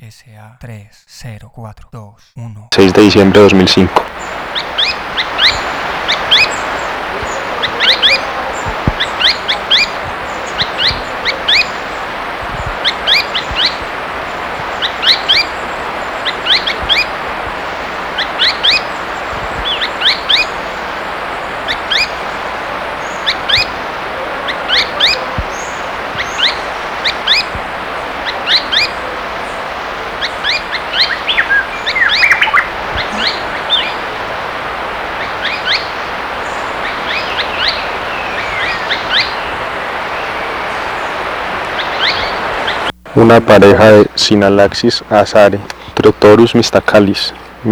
SA 30421. 6 de diciembre de 2005. Una pareja de Synallaxis azare, Trotorus mystacalis.